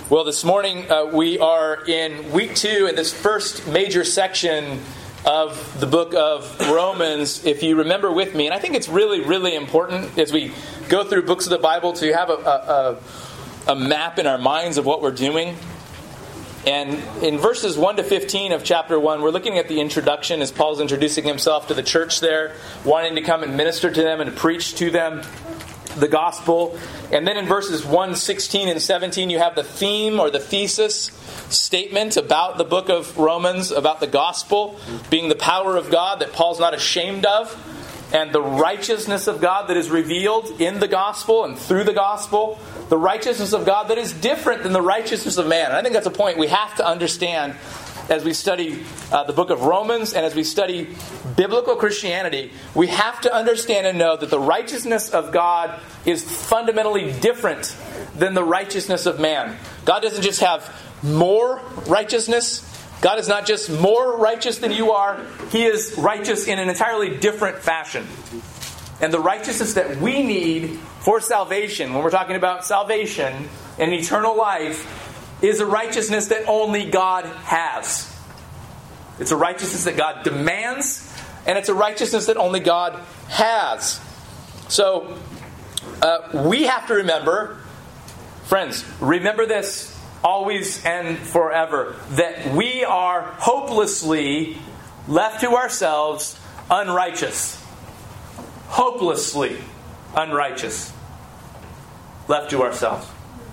Well, this morning we are in week 2 in this first major section of the book of Romans. If you remember with me, and I think it's really, really important as we go through books of the Bible to have a map in our minds of what we're doing. And in verses 1 to 15 of chapter 1, we're looking at the introduction as Paul's introducing himself to the church there, wanting to come and minister to them and to preach to them the gospel. And then in verses 1, 16, and 17, you have the theme or the thesis statement about the book of Romans, about the gospel being the power of God that Paul's not ashamed of, and the righteousness of God that is revealed in the gospel and through the gospel. The righteousness of God that is different than the righteousness of man. And I think that's a point we have to understand as we study the book of Romans and as we study biblical Christianity. We have to understand and know that the righteousness of God is fundamentally different than the righteousness of man. God doesn't just have more righteousness. God is not just more righteous than you are. He is righteous in an entirely different fashion. And the righteousness that we need for salvation, when we're talking about salvation and eternal life, is a righteousness that only God has. It's a righteousness that God demands, and it's a righteousness that only God has. So, we have to remember, friends, remember this always and forever, that we are hopelessly left to ourselves unrighteous. Hopelessly unrighteous. Left to ourselves.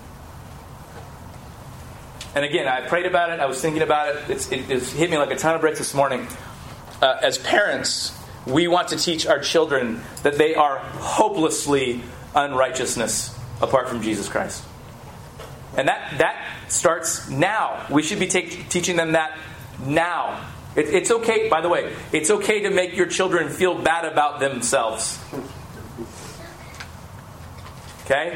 And again, I prayed about it. I was thinking about it. It's hit me like a ton of bricks this morning. As parents, we want to teach our children that they are hopelessly unrighteousness apart from Jesus Christ. And that starts now. We should be teaching them that now. It's okay, by the way, it's okay to make your children feel bad about themselves. Okay?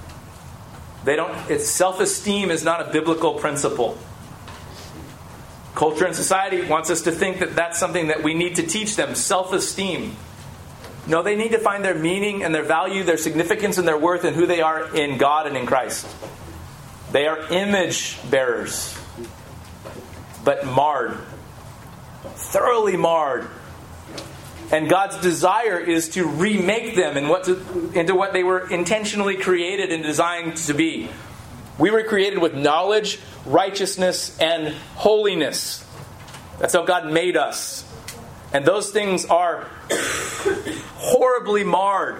Self-esteem is not a biblical principle. Culture and society wants us to think that that's something that we need to teach them, self-esteem. No, they need to find their meaning and their value, their significance and their worth in who they are in God and in Christ. They are image bearers, but marred. Thoroughly marred. And God's desire is to remake them into what they were intentionally created and designed to be. We were created with knowledge, righteousness, and holiness. That's how God made us. And those things are horribly marred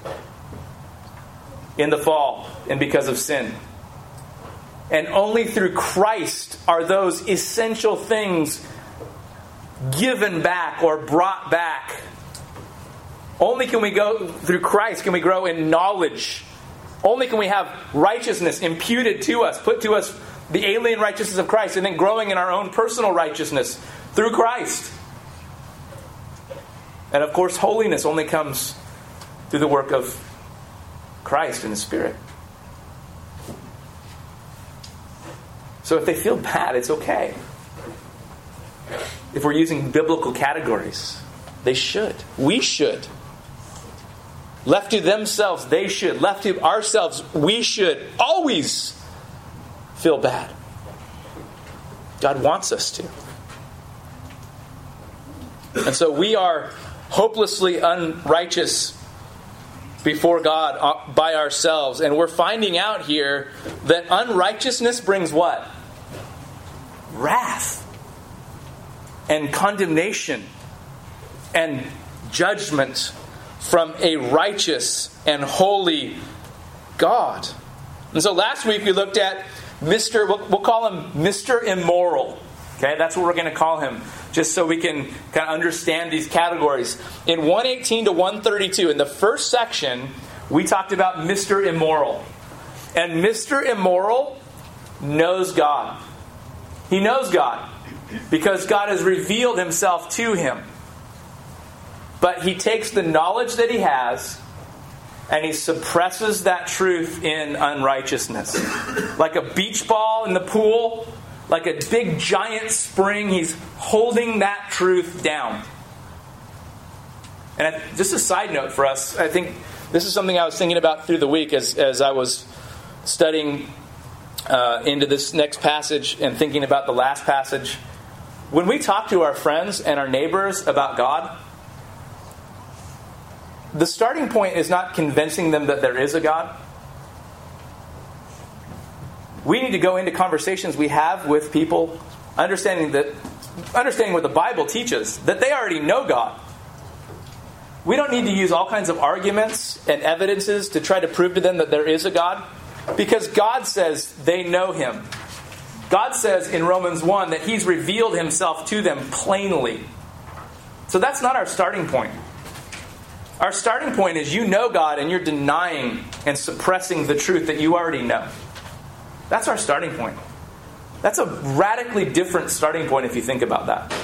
in the fall and because of sin. And only through Christ are those essential things given back or brought back. Only can we go through Christ can we grow in knowledge. Only can we have righteousness imputed to us, put to us the alien righteousness of Christ, and then growing in our own personal righteousness through Christ. And of course, holiness only comes through the work of Christ and the Spirit. So if they feel bad, it's okay. If we're using biblical categories, they should. We should. Left to themselves, they should. Left to ourselves, we should always feel bad. God wants us to. And so we are hopelessly unrighteous before God by ourselves. And we're finding out here that unrighteousness brings what? Wrath. And condemnation and judgment from a righteous and holy God. And so last week we looked at we'll call him Mr. Immoral. Okay, that's what we're going to call him, just so we can kind of understand these categories. In 118 to 132, in the first section, we talked about Mr. Immoral. And Mr. Immoral knows God. He knows God. Because God has revealed himself to him. But he takes the knowledge that he has and he suppresses that truth in unrighteousness. Like a beach ball in the pool, like a big giant spring, he's holding that truth down. And just a side note for us, I think this is something I was thinking about through the week as I was studying into this next passage and thinking about the last passage, when we talk to our friends and our neighbors about God, the starting point is not convincing them that there is a God. We need to go into conversations we have with people, understanding what the Bible teaches, that they already know God. We don't need to use all kinds of arguments and evidences to try to prove to them that there is a God, because God says they know Him. God says in Romans 1 that He's revealed Himself to them plainly. So that's not our starting point. Our starting point is you know God and you're denying and suppressing the truth that you already know. That's our starting point. That's a radically different starting point if you think about that.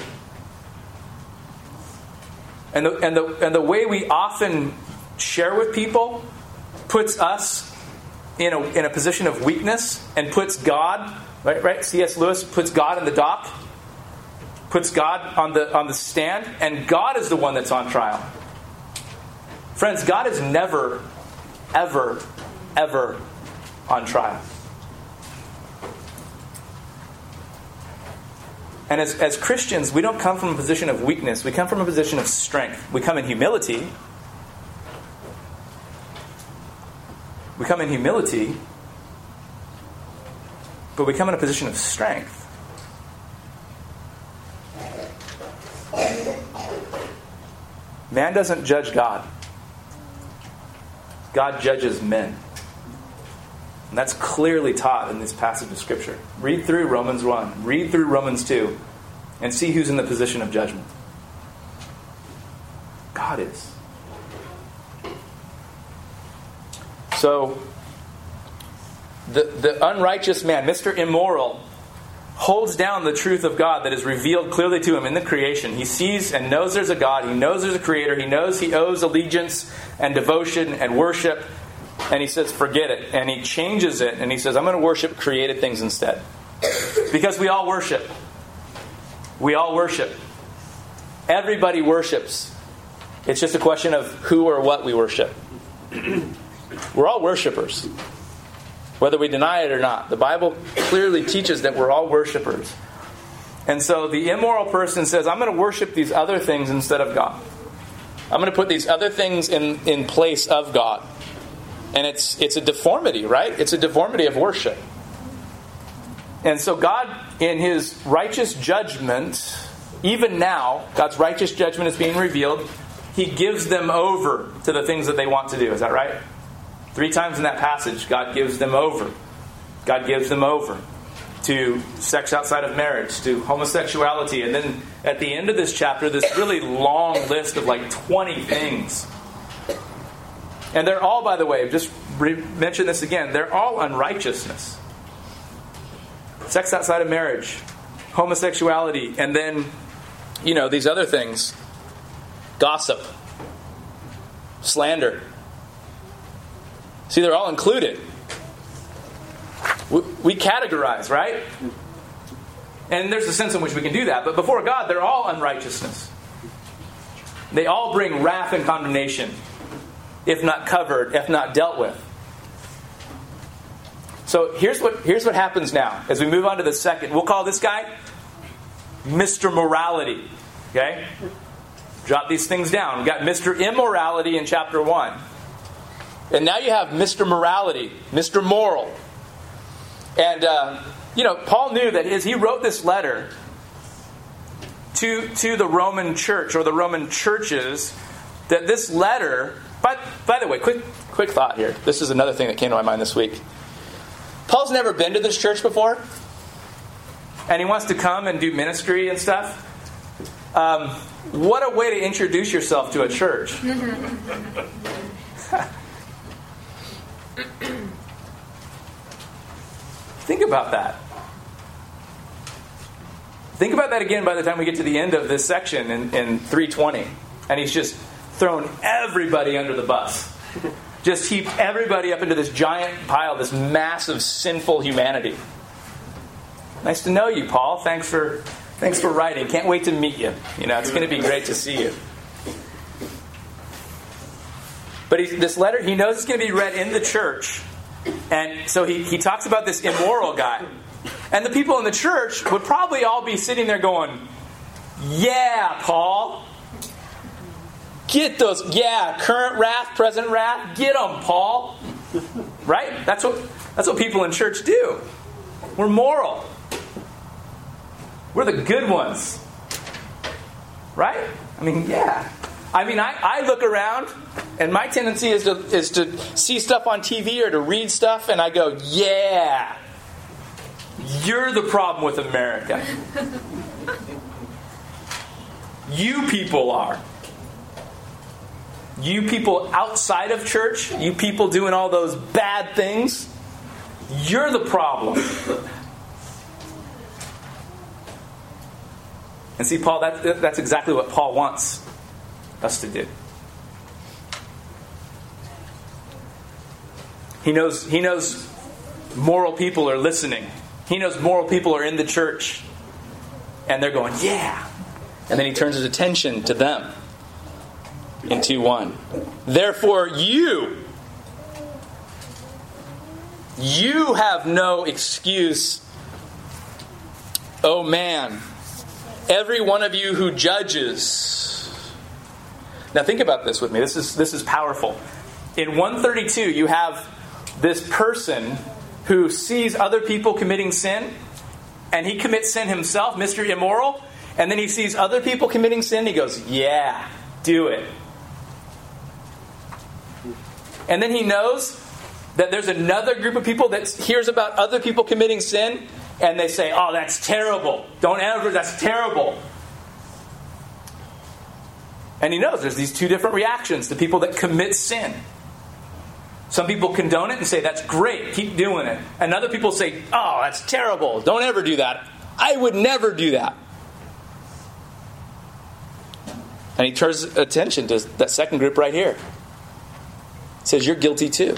And the way we often share with people puts us in a position of weakness and puts God, right? C.S. Lewis puts God in the dock, puts God on the stand, and God is the one that's on trial. Friends, God is never, ever, ever on trial. And as Christians, we don't come from a position of weakness. We come from a position of strength. We come in humility. But we come in a position of strength. Man doesn't judge God. God judges men. And that's clearly taught in this passage of Scripture. Read through Romans 1. Read through Romans 2. And see who's in the position of judgment. God is. So, the unrighteous man, Mr. Immoral, holds down the truth of God that is revealed clearly to him in the creation. He sees and knows there's a God. He knows there's a Creator. He knows he owes allegiance and devotion and worship. And he says, forget it. And he changes it. And he says, I'm going to worship created things instead. Because we all worship. We all worship. Everybody worships. It's just a question of who or what we worship. We're all worshipers, whether we deny it or not. The Bible clearly teaches that we're all worshipers. And so the immoral person says, I'm going to worship these other things instead of God. I'm going to put these other things in place of God. And it's a deformity, right? It's a deformity of worship. And so God, in His righteous judgment, even now, God's righteous judgment is being revealed. He gives them over to the things that they want to do. Is that right? 3 times in that passage, God gives them over. God gives them over to sex outside of marriage, to homosexuality. And then at the end of this chapter, this really long list of like 20 things. And they're all, by the way, just mention this again, they're all unrighteousness. Sex outside of marriage, homosexuality, and then, these other things. Gossip, slander. See, they're all included. We categorize, right? And there's a sense in which we can do that. But before God, they're all unrighteousness. They all bring wrath and condemnation, if not covered, if not dealt with. So here's what happens now. As we move on to the second, we'll call this guy Mr. Morality. Okay? Drop these things down. We've got Mr. Immorality in chapter 1. And now you have Mr. Morality, Mr. Moral. And, Paul knew that as he wrote this letter to the Roman church or the Roman churches, that this letter... By the way, quick thought here. This is another thing that came to my mind this week. Paul's never been to this church before. And he wants to come and do ministry and stuff. What a way to introduce yourself to a church. Think about that. Think about that again by the time we get to the end of this section in 3:20. And he's just thrown everybody under the bus. Just heaped everybody up into this giant pile, this massive sinful humanity. Nice to know you, Paul. Thanks for writing. Can't wait to meet you. It's going to be great to see you. But this letter, he knows it's going to be read in the church. And so he talks about this immoral guy. And the people in the church would probably all be sitting there going, yeah, Paul. Get those, current wrath, present wrath. Get them, Paul. Right? That's what people in church do. We're moral. We're the good ones. Right? I mean, yeah. I mean, I look around, and my tendency is to see stuff on TV or to read stuff, and I go, yeah, you're the problem with America. You people are. You people outside of church, you people doing all those bad things, you're the problem. And see, Paul, that's exactly what Paul wants us to do. He knows moral people are listening. He knows moral people are in the church. And they're going, yeah. And then he turns his attention to them in 2:1. Therefore you have no excuse, oh man, every one of you who judges. Now think about this with me. This is powerful. In 132, you have this person who sees other people committing sin, and he commits sin himself, Mr. Immoral, and then he sees other people committing sin, and he goes, yeah, do it. And then he knows that there's another group of people that hears about other people committing sin, and they say, oh, that's terrible. Don't ever, that's terrible. And he knows there's these two different reactions to people that commit sin. Some people condone it and say, that's great, keep doing it. And other people say, oh, that's terrible, don't ever do that. I would never do that. And he turns attention to that second group right here. He says, you're guilty too.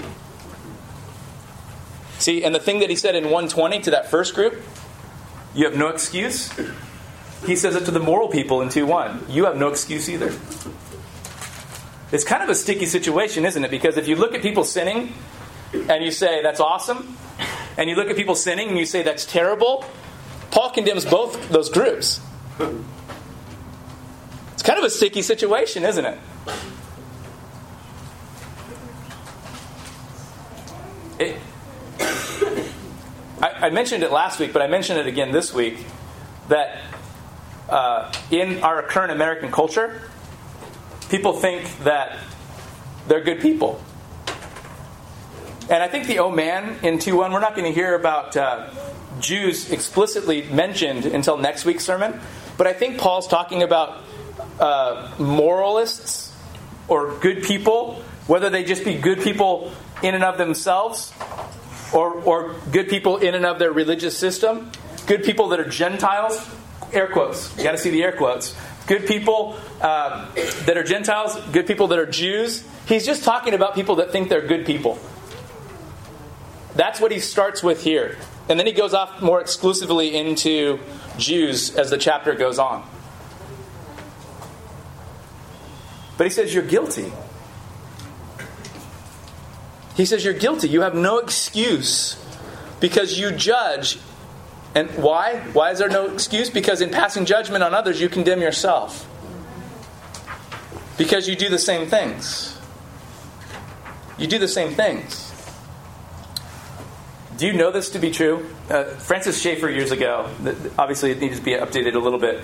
See, and the thing that he said in 120 to that first group, you have no excuse. He says it to the moral people in 2:1. You have no excuse either. It's kind of a sticky situation, isn't it? Because if you look at people sinning and you say, that's awesome, and you look at people sinning and you say, that's terrible, Paul condemns both those groups. It's kind of a sticky situation, isn't it? I mentioned it last week, but I mentioned it again this week, that in our current American culture, people think that they're good people. And I think the oh man in 2:1, we're not going to hear about Jews explicitly mentioned until next week's sermon. But I think Paul's talking about moralists or good people, whether they just be good people in and of themselves or good people in and of their religious system, good people that are Gentiles, air quotes, you got to see the air quotes, good people that are Gentiles, good people that are Jews. He's just talking about people that think they're good people. That's what he starts with here. And then he goes off more exclusively into Jews as the chapter goes on. But he says, you're guilty. He says, you're guilty. You have no excuse because you judge. And why? Why is there no excuse? Because in passing judgment on others, you condemn yourself. Because you do the same things. You do the same things. Do you know this to be true? Francis Schaeffer years ago, obviously it needs to be updated a little bit.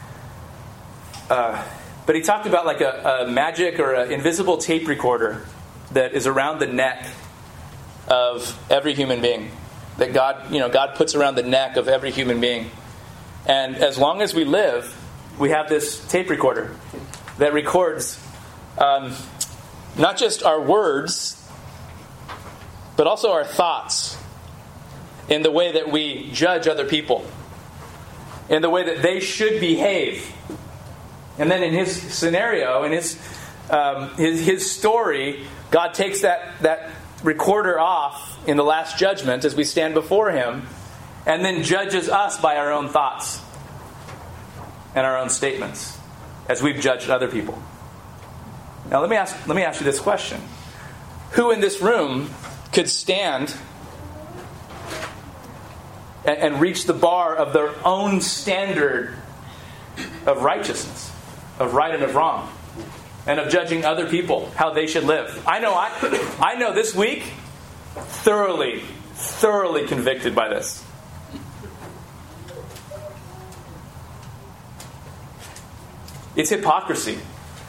But he talked about like a magic or an invisible tape recorder that is around the neck of every human being. That God puts around the neck of every human being. And as long as we live, we have this tape recorder that records not just our words, but also our thoughts in the way that we judge other people, in the way that they should behave. And then in his scenario, in his story, God takes that recorder off in the last judgment as we stand before him, and then judges us by our own thoughts and our own statements as we've judged other people. Now let me ask you this question. Who in this room could stand and reach the bar of their own standard of righteousness, of right and of wrong, and of judging other people, how they should live. I know this week, thoroughly convicted by this. It's hypocrisy.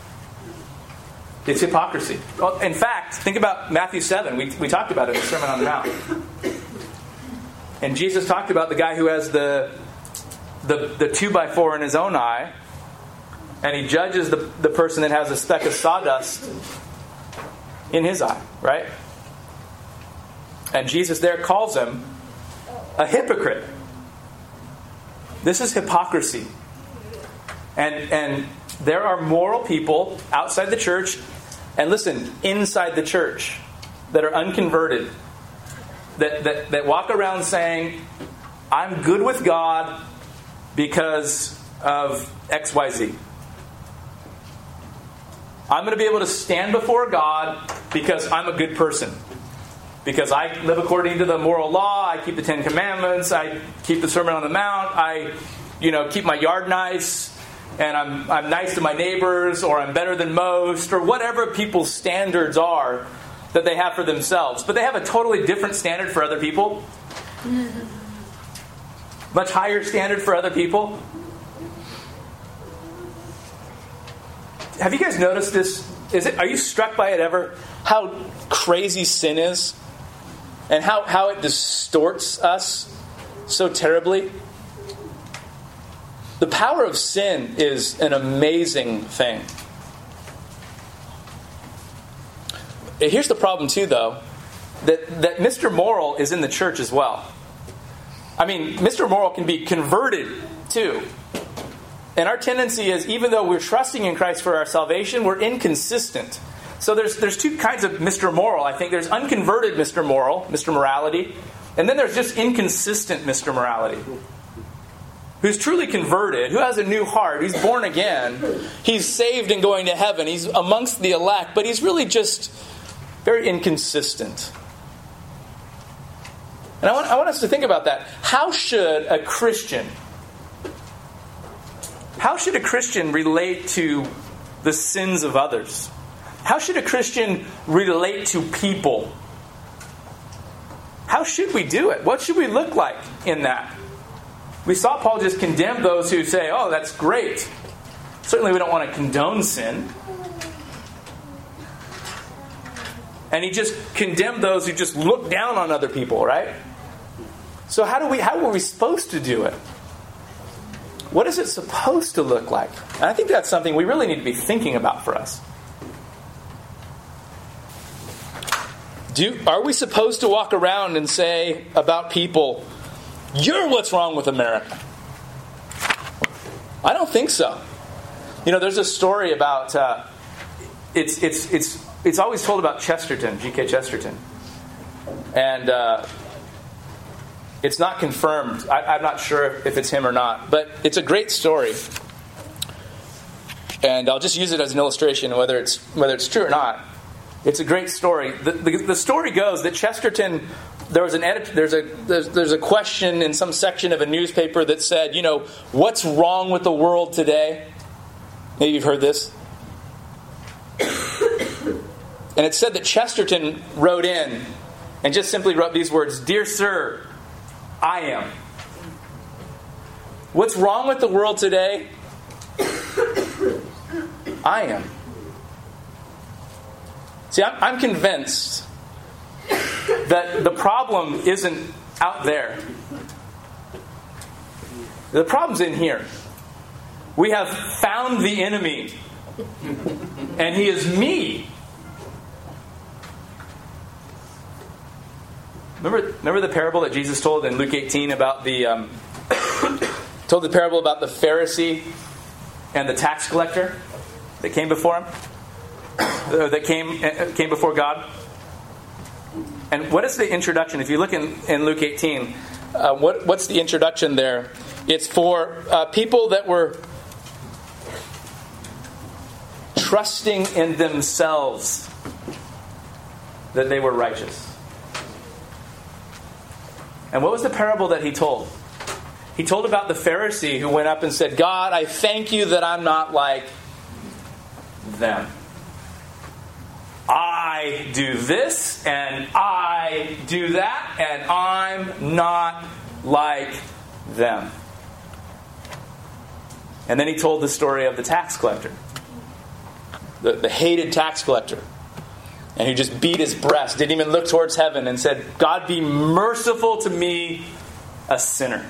It's hypocrisy. Well, in fact, think about Matthew 7. We talked about it in the Sermon on the Mount. And Jesus talked about the guy who has the 2x4 in his own eye, and he judges the person that has a speck of sawdust in his eye, right? And Jesus there calls him a hypocrite. This is hypocrisy. And there are moral people outside the church, and listen, inside the church, that are unconverted, that walk around saying, I'm good with God because of XYZ. I'm going to be able to stand before God because I'm a good person. Because I live according to the moral law, I keep the 10 Commandments, I keep the Sermon on the Mount, I keep my yard nice, and I'm nice to my neighbors, or I'm better than most, or whatever people's standards are that they have for themselves. But they have a totally different standard for other people. Much higher standard for other people. Have you guys noticed this? Are you struck by it ever? How crazy sin is? And how it distorts us so terribly? The power of sin is an amazing thing. Here's the problem too, though. That Mr. Moral is in the church as well. I mean, Mr. Moral can be converted too. And our tendency is, even though we're trusting in Christ for our salvation, we're inconsistent. So there's two kinds of Mr. Moral. I think there's unconverted Mr. Moral, Mr. Morality, and then there's just inconsistent Mr. Morality. Who's truly converted, who has a new heart, he's born again, he's saved and going to heaven, he's amongst the elect, but he's really just very inconsistent. And I want us to think about that. How should a Christian relate to the sins of others? How should a Christian relate to people? How should we do it? What should we look like in that? We saw Paul just condemn those who say, oh, that's great. Certainly we don't want to condone sin. And he just condemned those who just look down on other people, right? So how are we supposed to do it? What is it supposed to look like? And I think that's something we really need to be thinking about for us. Are we supposed to walk around and say about people, you're what's wrong with America? I don't think so. There's a story about it's always told about Chesterton, G.K. Chesterton, and it's not confirmed. I'm not sure if it's him or not, but it's a great story, and I'll just use it as an illustration, whether it's true or not. It's a great story. The story goes that Chesterton, there's a question in some section of a newspaper that said, what's wrong with the world today? Maybe you've heard this. And it said that Chesterton wrote in and just simply wrote these words, Dear Sir, I am. What's wrong with the world today? I am. See, I'm convinced that the problem isn't out there. The problem's in here. We have found the enemy, and he is me. Remember the parable that Jesus told in Luke 18 about told the parable about the Pharisee and the tax collector that came before him, that came before God. And what is the introduction? If you look in Luke 18, what's the introduction there? It's for people that were trusting in themselves that they were righteous. And what was the parable that he told? He told about the Pharisee who went up and said, God, I thank you that I'm not like them. I do this and I do that and I'm not like them. And then he told the story of the tax collector. The hated tax collector. And who just beat his breast, didn't even look towards heaven and said, God, be merciful to me, a sinner.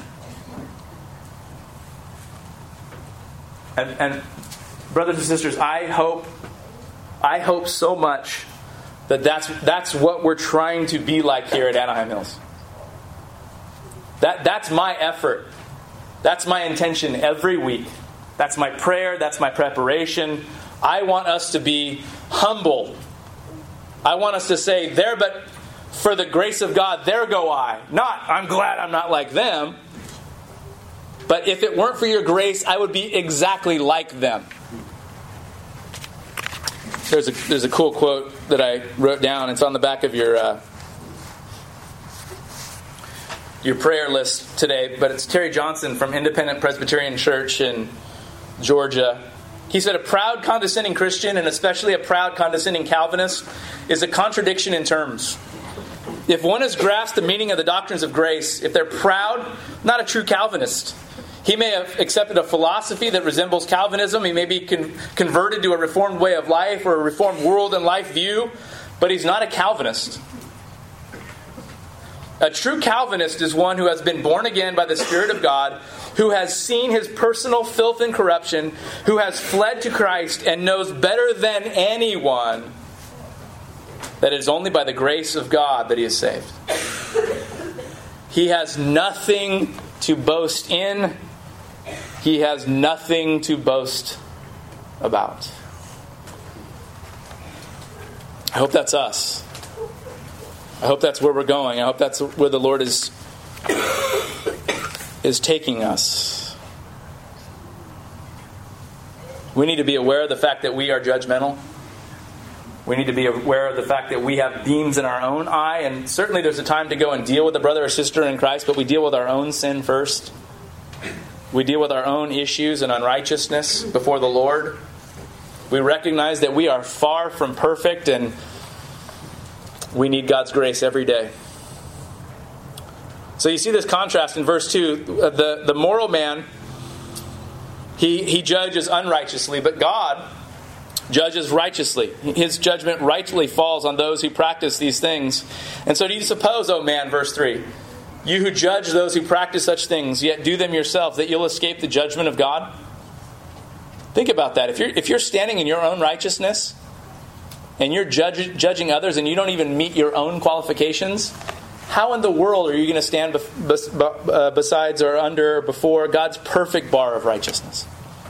And brothers and sisters, I hope so much that that's what we're trying to be like here at Anaheim Hills. That's my effort. That's my intention every week. That's my prayer. That's my preparation. I want us to be humble. I want us to say, there but for the grace of God, there go I. Not, I'm glad I'm not like them. But if it weren't for your grace, I would be exactly like them. There's a cool quote that I wrote down. It's on the back of your prayer list today. But it's Terry Johnson from Independent Presbyterian Church in Georgia. He said, a proud, condescending Christian, and especially a proud, condescending Calvinist, is a contradiction in terms. If one has grasped the meaning of the doctrines of grace, if they're proud, not a true Calvinist. He may have accepted a philosophy that resembles Calvinism. He may be converted to a reformed way of life or a reformed world and life view, but he's not a Calvinist. A true Calvinist is one who has been born again by the Spirit of God, who has seen his personal filth and corruption, who has fled to Christ and knows better than anyone that it is only by the grace of God that he is saved. He has nothing to boast in. He has nothing to boast about. I hope that's us. I hope that's where we're going. I hope that's where the Lord is taking us. We need to be aware of the fact that we are judgmental. We need to be aware of the fact that we have beams in our own eye. And certainly there's a time to go and deal with a brother or sister in Christ, but we deal with our own sin first. We deal with our own issues and unrighteousness before the Lord. We recognize that we are far from perfect and we need God's grace every day. So you see this contrast in verse 2. The moral man, he judges unrighteously, but God judges righteously. His judgment rightly falls on those who practice these things. And so do you suppose, O man, verse 3, you who judge those who practice such things, yet do them yourself, that you'll escape the judgment of God? Think about that. If you're standing in your own righteousness, and you're judging others, and you don't even meet your own qualifications, how in the world are you going to stand besides or under or before God's perfect bar of righteousness?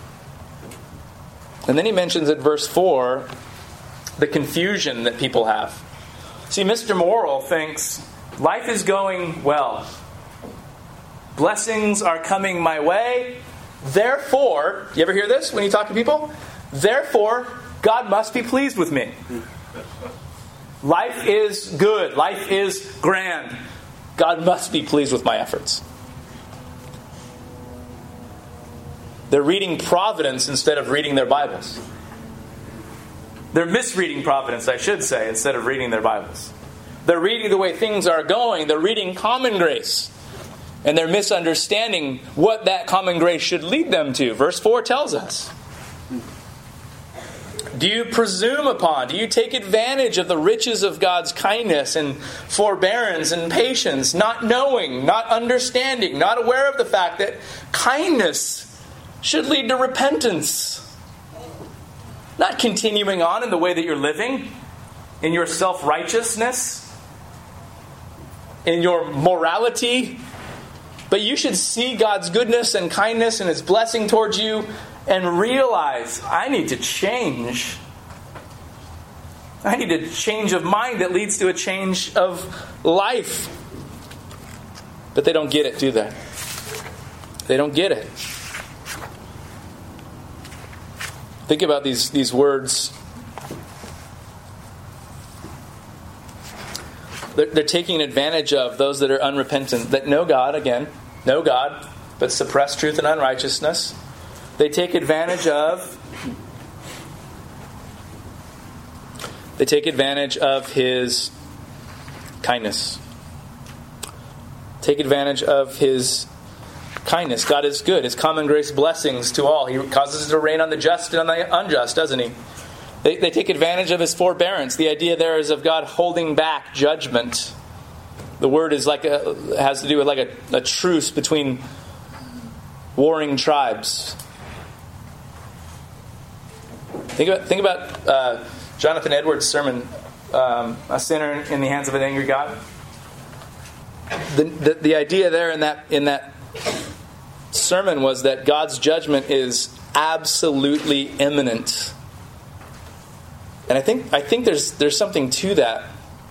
And then he mentions in verse 4 the confusion that people have. See, Mr. Moral thinks life is going well. Blessings are coming my way. Therefore, you ever hear this when you talk to people? Therefore, God must be pleased with me. Life is good. Life is grand. God must be pleased with my efforts. They're reading Providence instead of reading their Bibles. They're misreading Providence, I should say, instead of reading their Bibles. They're reading the way things are going. They're reading common grace. And they're misunderstanding what that common grace should lead them to. Verse 4 tells us. Do you presume upon, do you take advantage of the riches of God's kindness and forbearance and patience, not knowing, not understanding, not aware of the fact that kindness should lead to repentance? Not continuing on in the way that you're living, in your self-righteousness, in your morality, but you should see God's goodness and kindness and His blessing towards you and realize, I need to change. I need a change of mind that leads to a change of life. But they don't get it, do they? They don't get it. Think about these words. They're taking advantage of those that are unrepentant, that know God, but suppress truth and unrighteousness. They take advantage of His kindness. Take advantage of His kindness. God is good. His common grace blessings to all. He causes it to rain on the just and on the unjust, doesn't He? They take advantage of His forbearance. The idea there is of God holding back judgment. The word is has to do with like a truce between warring tribes. Think about Jonathan Edwards' sermon, "A Sinner in the Hands of an Angry God." The idea there in that sermon was that God's judgment is absolutely imminent. And I think there's something to that.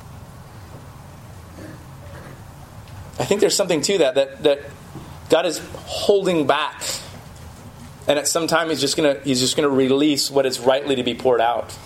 I think there's something to that God is holding back, and at some time He's just gonna release what is rightly to be poured out.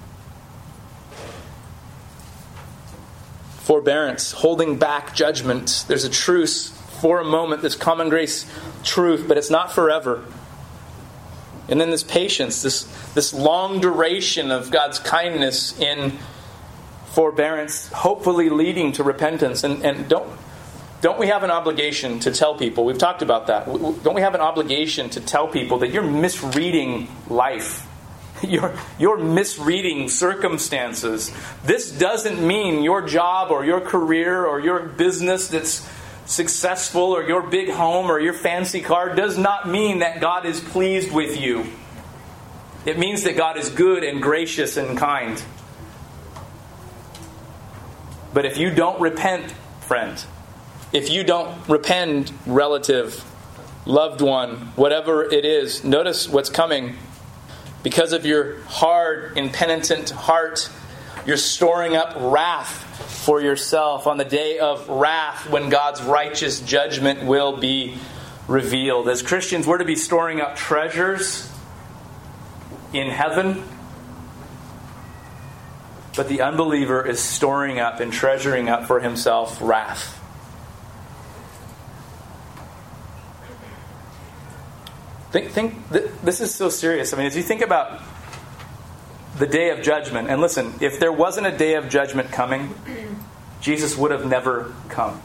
Forbearance, holding back judgment. There's a truce for a moment, this common grace truth, but it's not forever. And then this patience, this long duration of God's kindness in forbearance, hopefully leading to repentance. And don't we have an obligation to tell people? We've talked about that. Don't we have an obligation to tell people that you're misreading life? You're misreading circumstances. This doesn't mean your job or your career or your business that's successful or your big home or your fancy car does not mean that God is pleased with you. It means that God is good and gracious and kind. But if you don't repent, friend, if you don't repent, relative, loved one, whatever it is, notice what's coming. Because of your hard, impenitent heart, you're storing up wrath for yourself on the day of wrath when God's righteous judgment will be revealed. As Christians, we're to be storing up treasures in heaven, but the unbeliever is storing up and treasuring up for himself wrath. Think this is so serious. I mean, as you think about the day of judgment, and listen, if there wasn't a day of judgment coming, Jesus would have never come.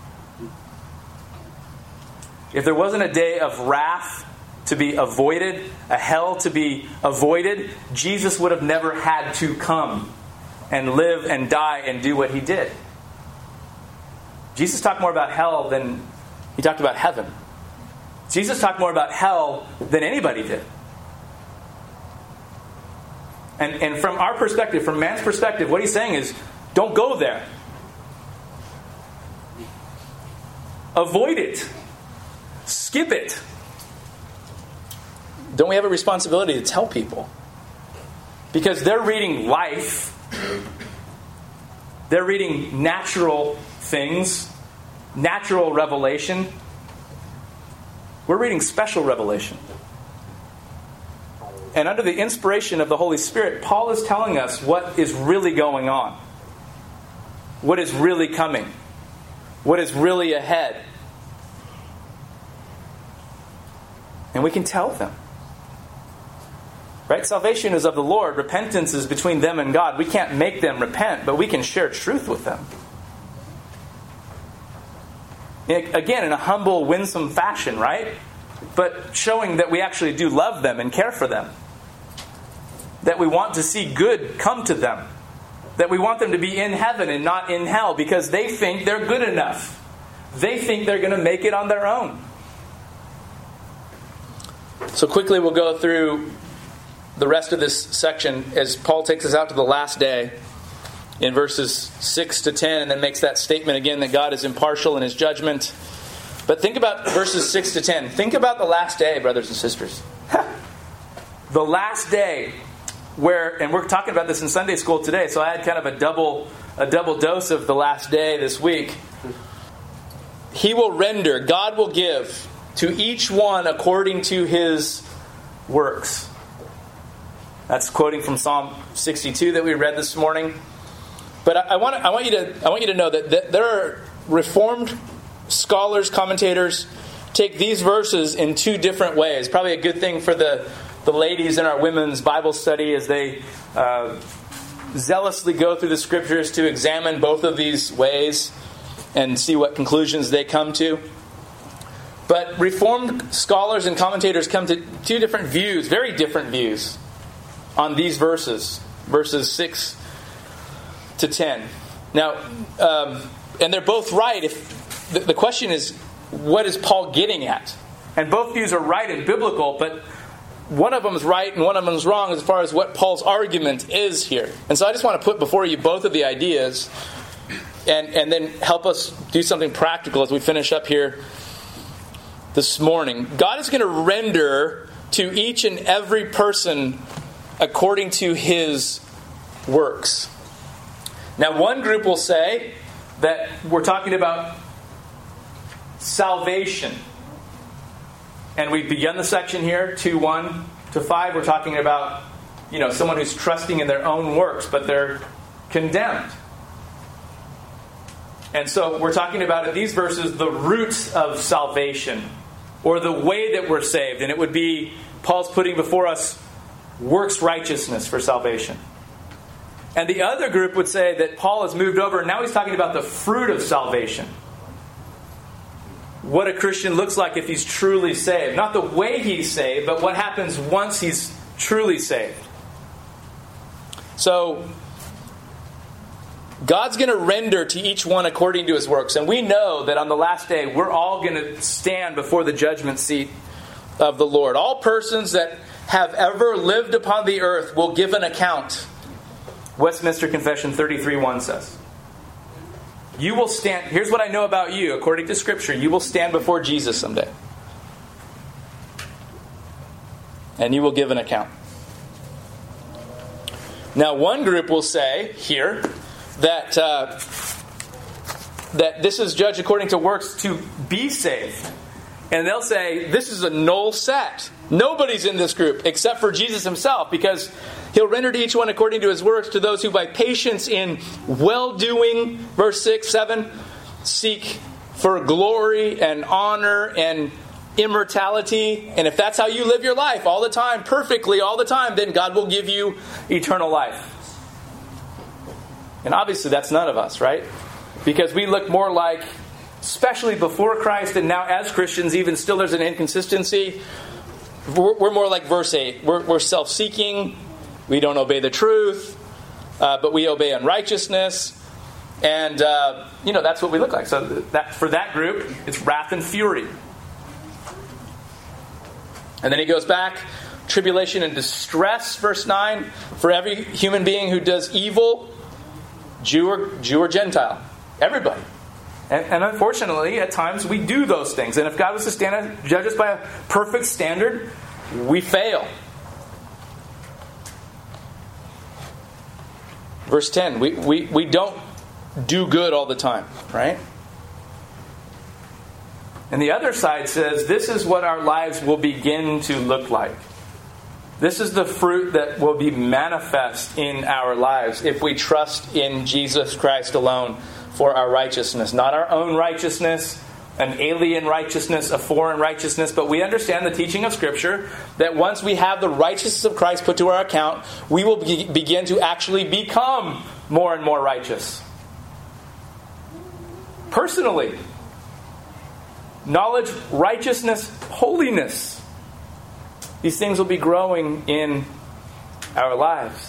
If there wasn't a day of wrath to be avoided, a hell to be avoided, Jesus would have never had to come and live and die and do what He did. Jesus talked more about hell than He talked about heaven. Jesus talked more about hell than anybody did. And from our perspective, from man's perspective, what He's saying is, don't go there. Avoid it. Skip it. Don't we have a responsibility to tell people? Because they're reading life. They're reading natural things, natural revelation. We're reading special revelation. And under the inspiration of the Holy Spirit, Paul is telling us what is really going on. What is really coming. What is really ahead. And we can tell them. Right? Salvation is of the Lord. Repentance is between them and God. We can't make them repent, but we can share truth with them. Again, in a humble, winsome fashion, right? But showing that we actually do love them and care for them. That we want to see good come to them. That we want them to be in heaven and not in hell because they think they're good enough. They think they're going to make it on their own. So quickly we'll go through the rest of this section as Paul takes us out to the last day in verses 6 to 10 and then makes that statement again that God is impartial in His judgment. But think about verses 6 to 10. Think about the last day, brothers and sisters. The last day where, and we're talking about this in Sunday school today, so I had kind of a double dose of the last day this week. He will render, God will give to each one according to his works. That's quoting from Psalm 62 that we read this morning. But I want you to know that there are Reformed scholars, commentators, take these verses in two different ways. Probably a good thing for the ladies in our women's Bible study as they zealously go through the Scriptures to examine both of these ways and see what conclusions they come to. But Reformed scholars and commentators come to two different views, very different views, on these verses 6 to 10. Now, and they're both right. If the question is, what is Paul getting at? And both views are right and biblical, but one of them is right and one of them is wrong as far as what Paul's argument is here. And so I just want to put before you both of the ideas and then help us do something practical as we finish up here this morning. God is going to render to each and every person according to his works. Now, one group will say that we're talking about salvation. And we've begun the section here, 2:1 to 5. We're talking about, someone who's trusting in their own works, but they're condemned. And so we're talking about in these verses the roots of salvation, or the way that we're saved. And it would be, Paul's putting before us works righteousness for salvation. And the other group would say that Paul has moved over, and now he's talking about the fruit of salvation. What a Christian looks like if he's truly saved. Not the way he's saved, but what happens once he's truly saved. So, God's going to render to each one according to his works. And we know that on the last day, we're all going to stand before the judgment seat of the Lord. All persons that have ever lived upon the earth will give an account. Westminster Confession 33:1 says, you will stand, here's what I know about you, according to Scripture, you will stand before Jesus someday. And you will give an account. Now, one group will say here that this is judged according to works to be saved. And they'll say, this is a null set. Nobody's in this group except for Jesus himself, because he'll render to each one according to his works, to those who by patience in well-doing, verse 6, 7, seek for glory and honor and immortality. And if that's how you live your life all the time, perfectly all the time, then God will give you eternal life. And obviously that's none of us, right? Because we look more like, especially before Christ and now as Christians, even still there's an inconsistency. We're more like verse 8. We're self-seeking. We don't obey the truth, but we obey unrighteousness. And, that's what we look like. So that for that group, it's wrath and fury. And then he goes back, tribulation and distress, verse 9, for every human being who does evil, Jew or Gentile, everybody. And unfortunately, at times we do those things. And if God was to judge us by a perfect standard, we fail. Verse 10, we don't do good all the time, right? And the other side says, this is what our lives will begin to look like. This is the fruit that will be manifest in our lives if we trust in Jesus Christ alone for our righteousness. Not our own righteousness, an alien righteousness, a foreign righteousness, but we understand the teaching of Scripture that once we have the righteousness of Christ put to our account, we will begin to actually become more and more righteous. Personally. Knowledge, righteousness, holiness. These things will be growing in our lives.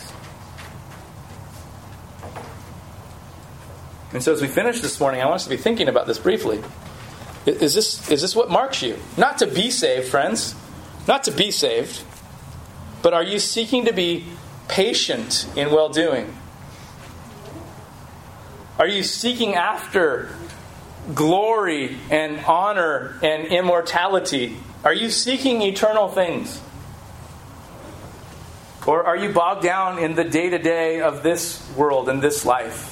And so as we finish this morning, I want us to be thinking about this briefly. Is this what marks you? Not to be saved, friends. Not to be saved. But are you seeking to be patient in well-doing? Are you seeking after glory and honor and immortality? Are you seeking eternal things? Or are you bogged down in the day-to-day of this world and this life?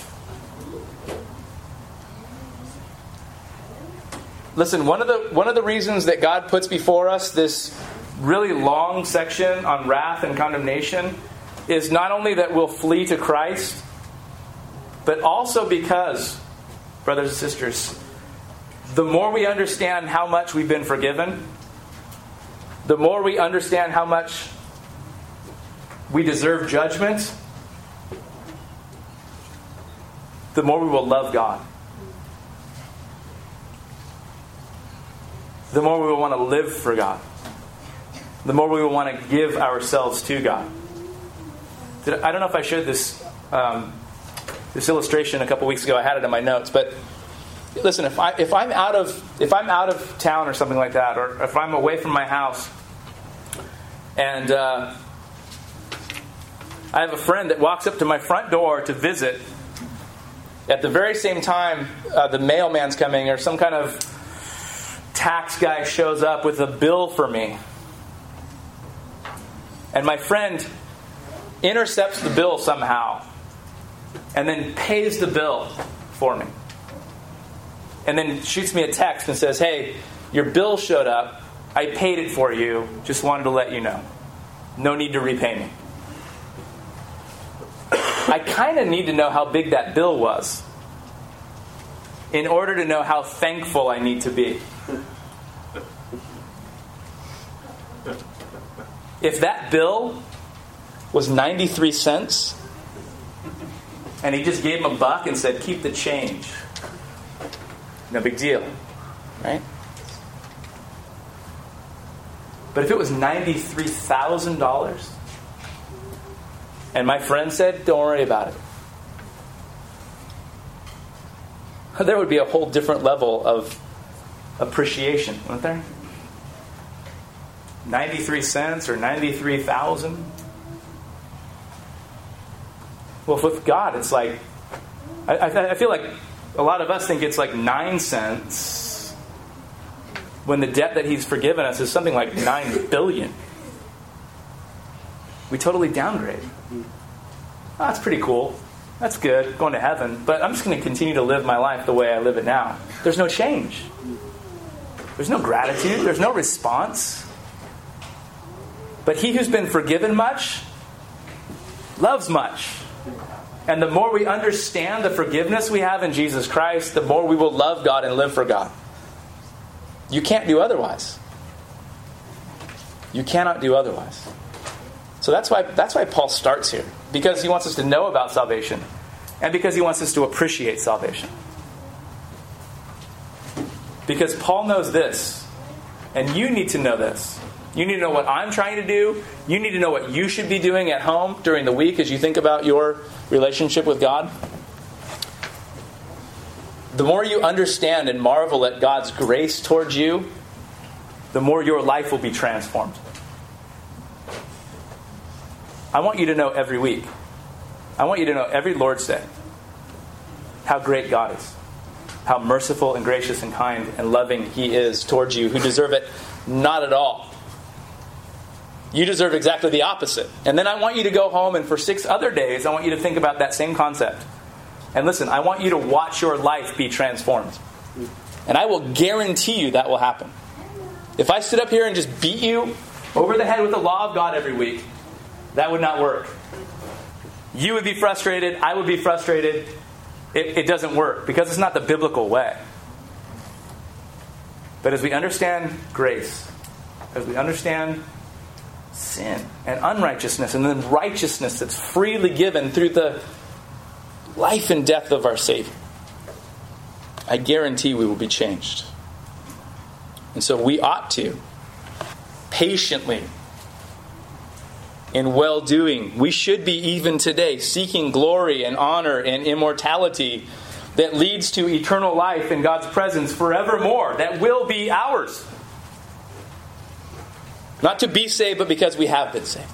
Listen, one of the reasons that God puts before us this really long section on wrath and condemnation is not only that we'll flee to Christ, but also because, brothers and sisters, the more we understand how much we've been forgiven, the more we understand how much we deserve judgment, the more we will love God. The more we will want to live for God. The more we will want to give ourselves to God. I don't know if I shared this this illustration a couple weeks ago. I had it in my notes, but listen, if I'm out of town or something like that, or if I'm away from my house, and I have a friend that walks up to my front door to visit, at the very same time the mailman's coming, or some kind of tax guy shows up with a bill for me, and my friend intercepts the bill somehow and then pays the bill for me, and then shoots me a text and says, "Hey, your bill showed up. I paid it for you. Just wanted to let you know. No need to repay me." I kind of need to know how big that bill was in order to know how thankful I need to be. If that bill was 93 cents and he just gave him $1 and said, "Keep the change," no big deal, right? But if it was $93,000 and my friend said, "Don't worry about it," there would be a whole different level of appreciation, wouldn't there? 93 cents or 93,000. Well, with God, it's like, I feel like a lot of us think it's like 9 cents when the debt that He's forgiven us is something like 9 billion. We totally downgrade. Oh, that's pretty cool. That's good, going to heaven. But I'm just going to continue to live my life the way I live it now. There's no change. There's no gratitude. There's no response. But he who's been forgiven much loves much. And the more we understand the forgiveness we have in Jesus Christ, the more we will love God and live for God. You can't do otherwise. You cannot do otherwise. So that's why Paul starts here. Because he wants us to know about salvation. And because he wants us to appreciate salvation. Because Paul knows this. And you need to know this. You need to know what I'm trying to do. You need to know what you should be doing at home during the week as you think about your relationship with God. The more you understand and marvel at God's grace towards you, the more your life will be transformed. I want you to know every week. I want you to know every Lord's Day how great God is. How merciful and gracious and kind and loving He is towards you who deserve it not at all. You deserve exactly the opposite. And then I want you to go home and for 6 other days, I want you to think about that same concept. And listen, I want you to watch your life be transformed. And I will guarantee you that will happen. If I stood up here and just beat you over the head with the law of God every week, that would not work. You would be frustrated. I would be frustrated. It doesn't work because it's not the biblical way. But as we understand grace, as we understand sin and unrighteousness and then righteousness that's freely given through the life and death of our Savior, I guarantee we will be changed. And so we ought to patiently, in well-doing, we should be even today seeking glory and honor and immortality that leads to eternal life in God's presence forevermore. That will be ours. Not to be saved, but because we have been saved.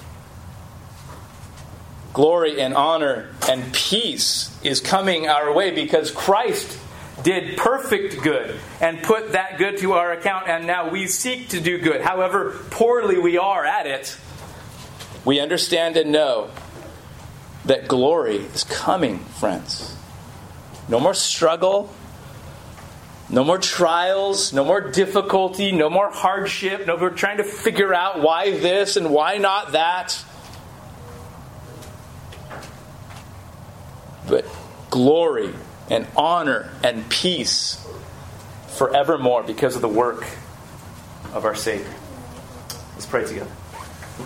Glory and honor and peace is coming our way because Christ did perfect good and put that good to our account, and now we seek to do good. However poorly we are at it, we understand and know that glory is coming, friends. No more struggle. No more trials, no more difficulty, no more hardship, no more trying to figure out why this and why not that. But glory and honor and peace forevermore because of the work of our Savior. Let's pray together.